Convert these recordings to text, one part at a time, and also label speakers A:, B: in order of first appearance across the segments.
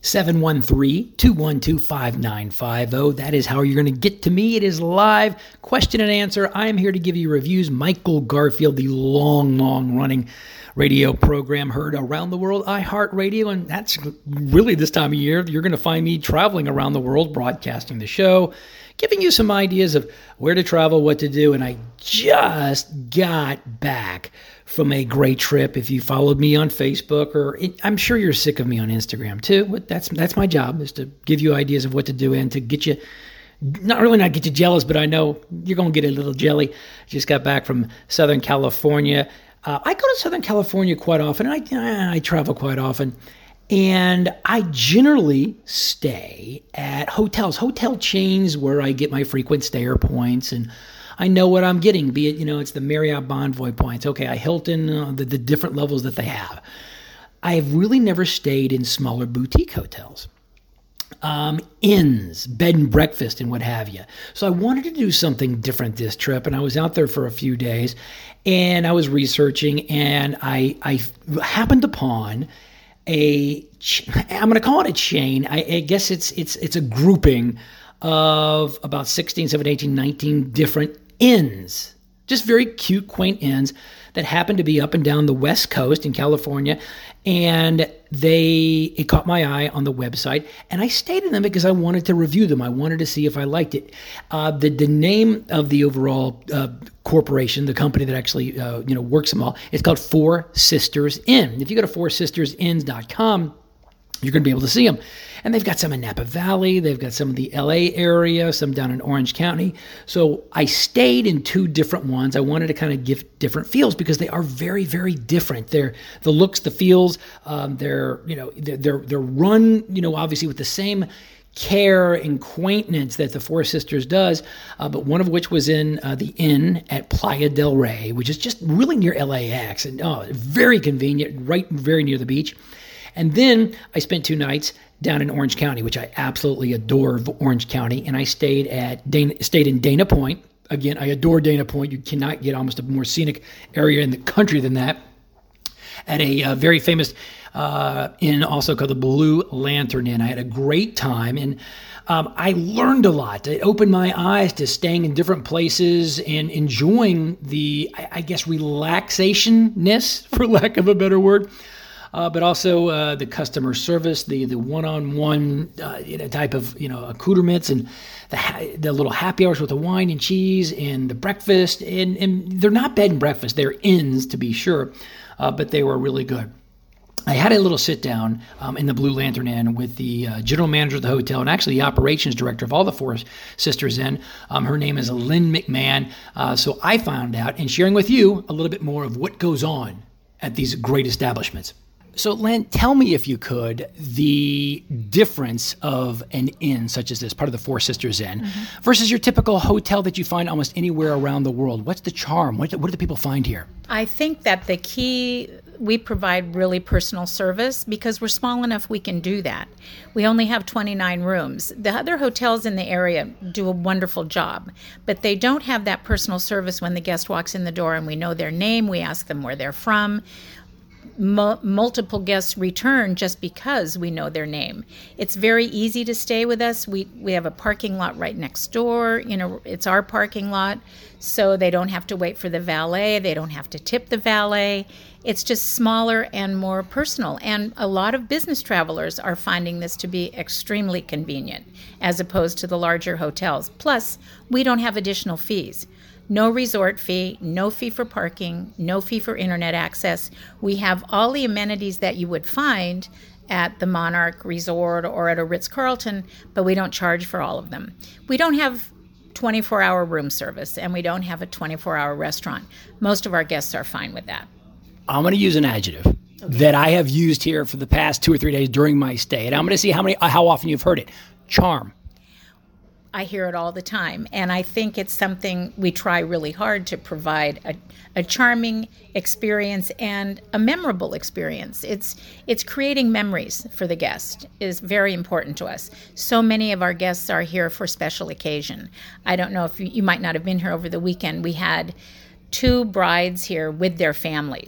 A: 713-212-5950. That is how you're going to get to me. It is live question and answer. I am here to give you reviews. Michael Garfield, the long running radio program heard around the world, iHeartRadio, and that's really this time of year. You're going to find me traveling around the world, broadcasting the show, giving you some ideas of where to travel, what to do, and I just got back from a great trip. If you followed me on Facebook, or I'm sure you're sick of me on Instagram too, but that's my job, is to give you ideas of what to do and to get you, not get you jealous, but I know you're going to get a little jelly. Just got back from Southern California. I go to Southern California quite often, and I travel quite often, and I generally stay at hotel chains where I get my frequent stayer points, and I know what I'm getting, be it, it's the Marriott Bonvoy points. Okay, Hilton, the different levels that they have. I have really never stayed in smaller boutique hotels, inns, bed and breakfast, and what have you. So I wanted to do something different this trip, and I was out there for a few days, and I was researching, and I happened upon I'm going to call it a chain. I guess it's a grouping of about 16, 17, 18, 19 different inns, just very cute, quaint inns that happen to be up and down the West Coast in California. And it caught my eye on the website, and I stayed in them because I wanted to review them. I wanted to see if I liked it. The name of the overall corporation, the company that actually works them all, it's called Four Sisters Inn. If you go to foursistersinns.com, you're going to be able to see them. And they've got some in Napa Valley. They've got some in the LA area, some down in Orange County. So I stayed in two different ones. I wanted to kind of give different feels because they are very, very different. They're the looks, the feels. They're run, obviously with the same care and quaintness that the Four Sisters does, but one of which was in the inn at Playa del Rey, which is just really near LAX, and very convenient, right very near the beach. And then I spent 2 nights down in Orange County, which I absolutely adore Orange County, and I stayed in Dana Point. Again, I adore Dana Point. You cannot get almost a more scenic area in the country than that. At a very famous inn also called the Blue Lantern Inn. I had a great time, and I learned a lot. It opened my eyes to staying in different places and enjoying the, I guess, relaxation-ness, for lack of a better word. But also the customer service, the one-on-one type of accoutrements, and the little happy hours with the wine and cheese and the breakfast, and they're not bed and breakfast, they're inns to be sure, but they were really good. I had a little sit down in the Blue Lantern Inn with the general manager of the hotel and actually the operations director of all the Four Sisters Inn. Her name is Lynn McMahon. So I found out, and sharing with you a little bit more of what goes on at these great establishments. So, Lynn, tell me, if you could, the difference of an inn such as this, part of the Four Sisters Inn, versus your typical hotel that you find almost anywhere around the world. What's the charm? What do the people find here?
B: I think that the key, we provide really personal service because we're small enough we can do that. We only have 29 rooms. The other hotels in the area do a wonderful job, but they don't have that personal service when the guest walks in the door and we know their name, we ask them where they're from. Multiple guests return just because we know their name. It's very easy to stay with us. We have a parking lot right next door. It's our parking lot, so they don't have to wait for the valet. They don't have to tip the valet. It's just smaller and more personal. And a lot of business travelers are finding this to be extremely convenient as opposed to the larger hotels. Plus, we don't have additional fees. No resort fee, no fee for parking, no fee for internet access. We have all the amenities that you would find at the Monarch Resort or at a Ritz-Carlton, but we don't charge for all of them. We don't have 24-hour room service, and we don't have a 24-hour restaurant. Most of our guests are fine with that.
A: I'm going to use an adjective that I have used here for the past 2 or 3 days during my stay, and I'm going to see how often you've heard it. Charm.
B: I hear it all the time, and I think it's something we try really hard to provide a charming experience and a memorable experience. It's creating memories for the guest is very important to us. So many of our guests are here for special occasion. I don't know if you might not have been here over the weekend. We had 2 brides here with their families.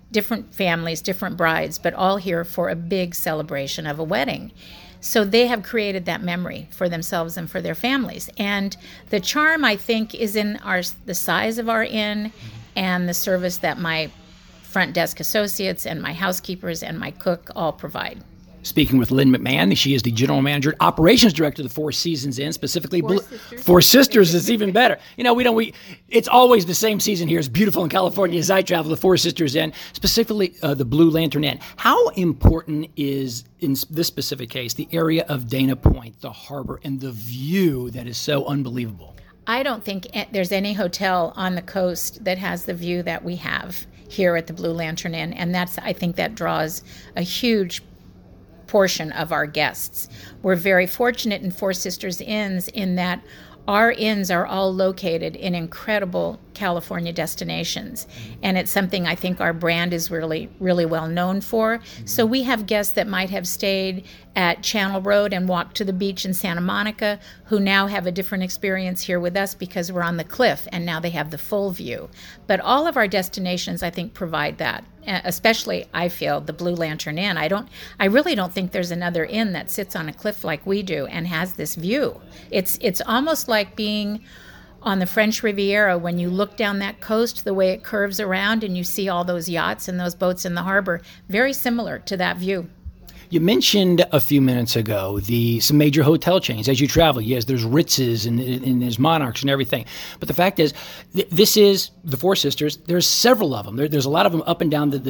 B: different families, different brides, but all here for a big celebration of a wedding. So they have created that memory for themselves and for their families. And the charm, I think, is in the size of our inn and the service that my front desk associates and my housekeepers and my cook all provide.
A: Speaking with Lynn McMahon, she is the General Manager, Operations Director of the Four Seasons Inn, specifically Four Sisters is even better. You know, it's always the same season here. It's beautiful in California as I travel, the Four Sisters Inn, specifically the Blue Lantern Inn. How important is, in this specific case, the area of Dana Point, the harbor, and the view that is so unbelievable?
B: I don't think there's any hotel on the coast that has the view that we have here at the Blue Lantern Inn, and I think that draws a huge portion of our guests. We're very fortunate in Four Sisters Inns in that our inns are all located in incredible California destinations. And it's something I think our brand is really, really well known for. So we have guests that might have stayed at Channel Road and walked to the beach in Santa Monica who now have a different experience here with us because we're on the cliff and now they have the full view. But all of our destinations, I think, provide that. Especially, I feel, the Blue Lantern Inn. I really don't think there's another inn that sits on a cliff like we do and has this view. It's almost like being on the French Riviera when you look down that coast, the way it curves around and you see all those yachts and those boats in the harbor. Very similar to that view.
A: You mentioned a few minutes ago some major hotel chains. As you travel, yes, there's Ritz's and there's Monarchs and everything. But the fact is, this is the Four Sisters. There's several of them. There's a lot of them up and down the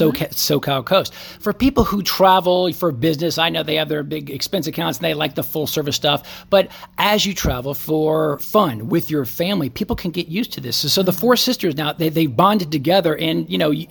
A: SoCal coast. For people who travel for business, I know they have their big expense accounts and they like the full service stuff. But as you travel for fun with your family, people can get used to this. So the Four Sisters now, they bonded together. And, you know,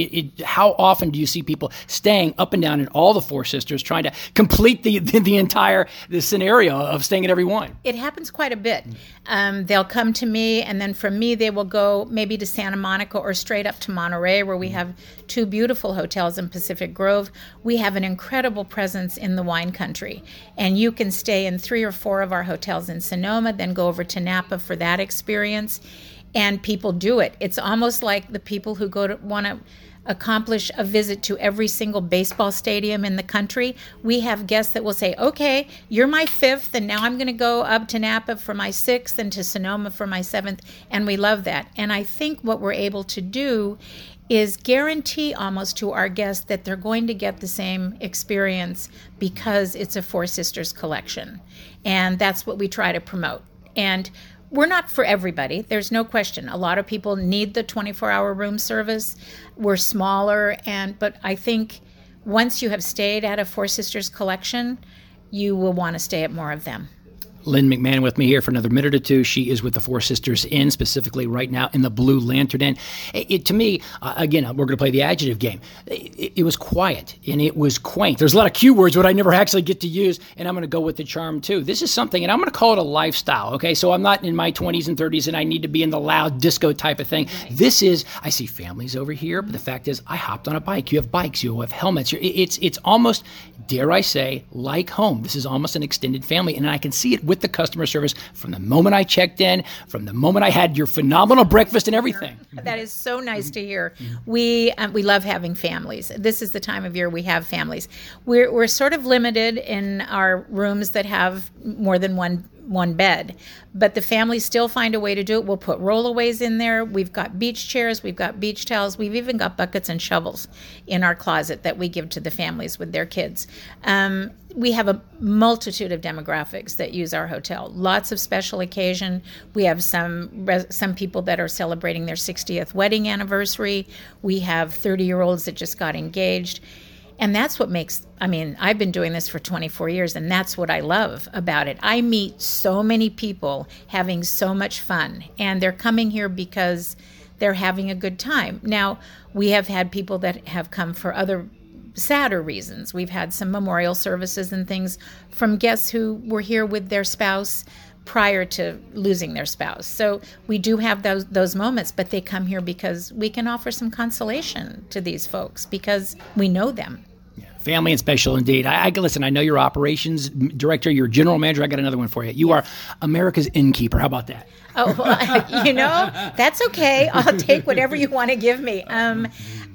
A: how often do you see people staying up and down in all the Four Sisters trying to complete the entire scenario of staying at every one?
B: It happens quite a bit. They'll come to me, and then from me they will go maybe to Santa Monica or straight up to Monterey, where we have two beautiful hotels in Pacific Grove. We have an incredible presence in the wine country, and you can stay in 3 or 4 of our hotels in Sonoma, then go over to Napa for that experience. And people do it. It's almost like the people who want to accomplish a visit to every single baseball stadium in the country. We have guests that will say, okay, you're my 5th, and now I'm going to go up to Napa for my 6th and to Sonoma for my 7th, and we love that. And I think what we're able to do is guarantee almost to our guests that they're going to get the same experience because it's a Four Sisters collection. And that's what we try to promote. And we're not for everybody. There's no question. A lot of people need the 24-hour room service. We're smaller, but I think once you have stayed at a Four Sisters collection, you will want to stay at more of them.
A: Lynn McMahon with me here for another minute or two. She is with the Four Sisters Inn, specifically right now in the Blue Lantern Inn. To me, again, we're going to play the adjective game. It was quiet and it was quaint. There's a lot of cue words that I never actually get to use, and I'm going to go with the charm too. This is something, and I'm going to call it a lifestyle, okay? So I'm not in my 20s and 30s and I need to be in the loud disco type of thing. This is, I see families over here, but the fact is I hopped on a bike. You have bikes, you have helmets. It's almost, dare I say, like home. This is almost an extended family, and I can see it with the customer service from the moment I checked in, from the moment I had your phenomenal breakfast and everything.
B: That is so nice to hear. We love having families. This is the time of year we have families. We're sort of limited in our rooms that have more than one bed, but the families still find a way to do it. We'll put rollaways in there. We've got beach chairs. We've got beach towels. We've even got buckets and shovels in our closet that we give to the families with their kids. We have a multitude of demographics that use our hotel. Lots of special occasion. We have some people that are celebrating their 60th wedding anniversary. We have 30-year-olds that just got engaged. And that's what I've been doing this for 24 years, and that's what I love about it. I meet so many people having so much fun, and they're coming here because they're having a good time. Now, we have had people that have come for other sadder reasons. We've had some memorial services and things from guests who were here with their spouse prior to losing their spouse. So we do have those moments, but they come here because we can offer some consolation to these folks because we know them.
A: Family and special indeed. Listen, I know you're operations director, you're general manager. I got another one for you. You are America's innkeeper. How about that?
B: Oh, well, that's okay. I'll take whatever you want to give me.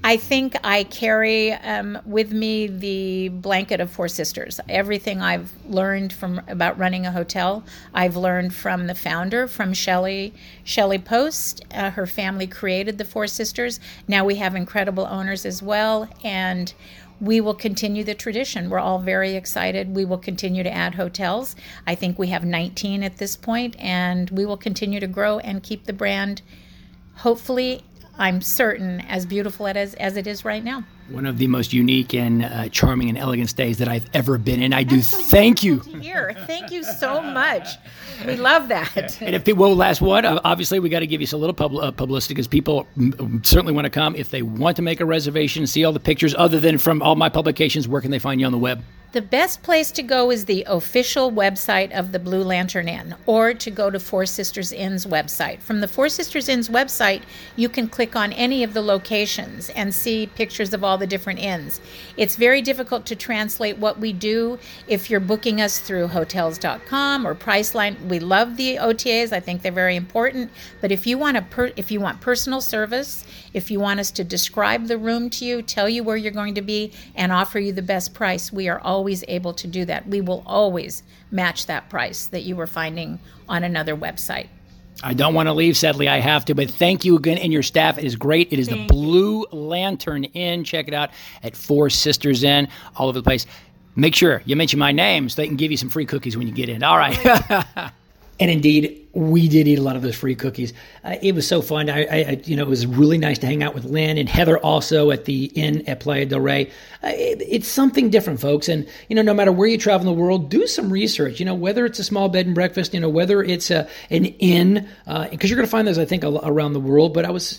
B: I think I carry with me the blanket of Four Sisters. Everything I've learned about running a hotel, I've learned from the founder, from Shelley Post. Her family created the Four Sisters. Now we have incredible owners as well, and we will continue the tradition. We're all very excited. We will continue to add hotels. I think we have 19 at this point, and we will continue to grow and keep the brand, hopefully, I'm certain, as beautiful as it is right now.
A: One of the most unique and charming and elegant stays that I've ever been in. I do thank you.
B: Here, thank you so much. We love that.
A: And if people, last one, obviously we got to give you a little publicity because people certainly want to come. If they want to make a reservation, see all the pictures, other than from all my publications, where can they find you on the web?
B: The best place to go is the official website of the Blue Lantern Inn, or to go to Four Sisters Inn's website. From the Four Sisters Inn's website, you can click on any of the locations and see pictures of all the different inns. It's very difficult to translate what we do if you're booking us through Hotels.com or Priceline. We love the OTAs. I think they're very important. But if you want personal service, if you want us to describe the room to you, tell you where you're going to be, and offer you the best price, we are always able to do that. We will always match that price that you were finding on another website.
A: I don't want to leave, sadly I have to, but thank you again, and your staff. It is great. It is the Blue Lantern Inn. Check it out at Four Sisters Inn, all over the place. Make sure you mention my name so they can give you some free cookies when you get in. All right. And indeed, we did eat a lot of those free cookies. It was so fun. It was really nice to hang out with Lynn and Heather also at the inn at Playa del Rey. It's something different, folks. And, no matter where you travel in the world, do some research, whether it's a small bed and breakfast, whether it's an inn, because you're going to find those, I think, around the world. But I was,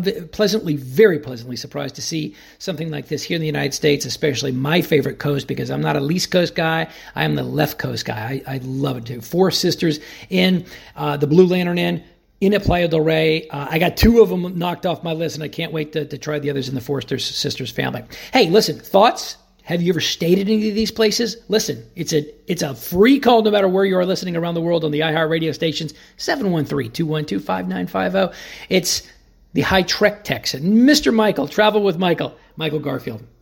A: very pleasantly surprised to see something like this here in the United States, especially my favorite coast, because I'm not a East Coast guy. I am the left coast guy. I love it too. Four Sisters Inn, the Blue Lantern Inn at Playa del Rey. I got 2 of them knocked off my list, and I can't wait to try the others in the Four Sisters family. Hey, listen, thoughts? Have you ever stayed at any of these places? Listen, it's a free call no matter where you are listening around the world on the iHeart radio stations, 713-212-5950. It's the High Trek Texan, Mr. Michael, Travel with Michael Garfield.